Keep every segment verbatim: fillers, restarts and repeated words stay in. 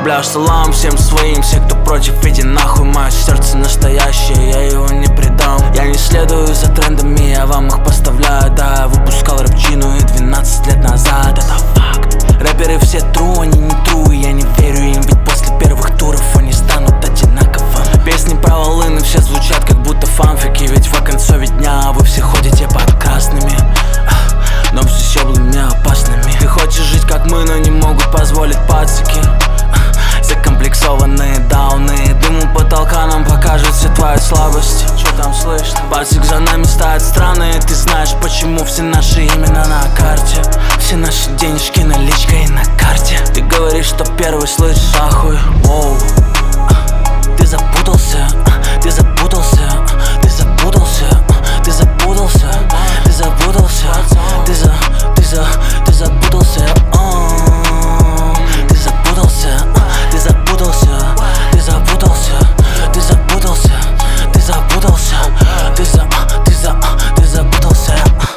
отправляю салам всем своим. Все, кто против, иди нахуй, мое сердце настоящее, я его не предам. Я не следую за трендами, я вам их поставляю. Да, я выпускал рэпчину и двенадцать лет назад, это факт. Рэперы все тру, они не тру, и я не верю им, ведь после первых туров они станут одинаковыми. Песни про волыны все звучат как будто фанфики, ведь в оконцове дня вы все ходите под красными, но все щеблами опасными. Ты хочешь жить как мы, но не могут позволить пацики. Закомплексованные дауны, дым у потолка нам покажет все твои слабости. Что там слышно? Пацик за нами ставит страны, ты знаешь почему все наши имена на карте. Все наши денежки наличкой на карте. Ты говоришь, что первый слышишь, ахуй, воу. Ты запутался, ты запутался, ты запутался, ты запутался, ты запутался, ты за, ты за, ты запутался, ты запутался, ты запутался, ты запутался, ты запутался, ты запутался, ты за, ты за, ты запутался,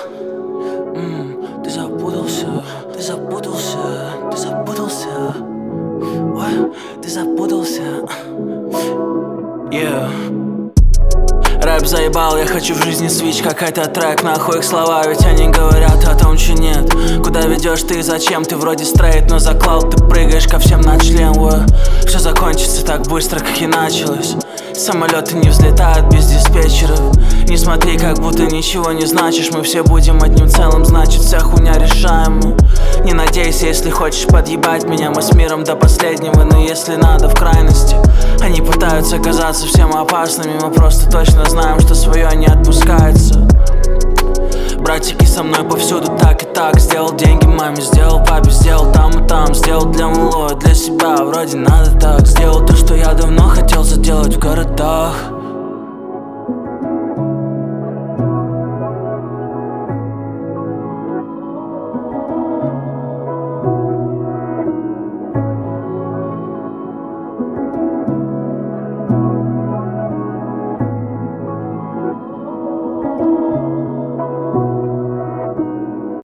ты запутался, ты запутался, ты запутался, ой, ты запутался. Yeah. Рэп заебал, я хочу в жизни свич, какой-то трек, нахуй их слова, ведь они говорят о том, че нет. Куда ведешь ты и зачем, ты вроде стрейт, но за клауд ты прыгаешь ко всем на член. Все закончится так быстро, как и началось. Самолеты не взлетают без диспетчеров. Не смотри, как будто ничего не значишь. Мы все будем одним целым, значит вся хуйня решаема. Не надейся, если хочешь подъебать меня, мы с миром до последнего, но если надо в крайности. Они пытаются казаться всем опасными, мы просто точно знаем, что свое не отпускается. Братики со мной повсюду так и так. Сделал деньги маме, сделал папе, сделал там и там. Сделал для малой, для себя, вроде надо так. Сделал то, что я давно хотел заделать в городах.